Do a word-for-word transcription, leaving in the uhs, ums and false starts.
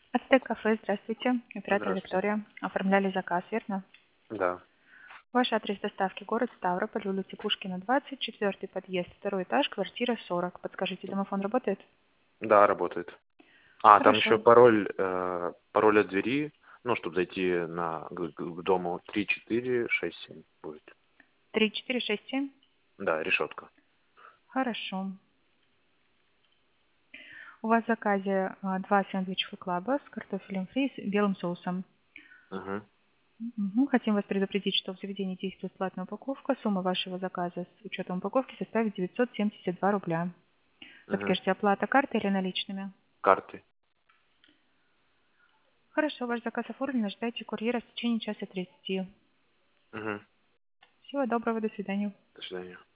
Ацтек кафе, здравствуйте. Оператор Здравствуйте. Виктория. Оформляли заказ, верно? Да. Ваш адрес доставки город Ставрополь, улица Пушкина, двадцать, четвертый подъезд, второй этаж, квартира сорок. Подскажите, домофон работает? Да, работает. А, там еще Хорошо. пароль, э, пароль от двери, ну, чтобы зайти на, к, к- к дому три четыре шесть семь будет. три четыре шесть семь. Да, решетка. Хорошо. У вас в заказе а, два сэндвича клаба с картофелем фри и белым соусом. Угу. Мгм. Хотим вас предупредить, что в заведении действует платная упаковка. Сумма вашего заказа с учетом упаковки составит девятьсот семьдесят два рубля. Угу. Подскажите, оплата картой или наличными? Карты. Хорошо, ваш заказ оформлен. Ожидайте курьера в течение часа тридцати. Угу. Всего доброго, до свидания. До свидания.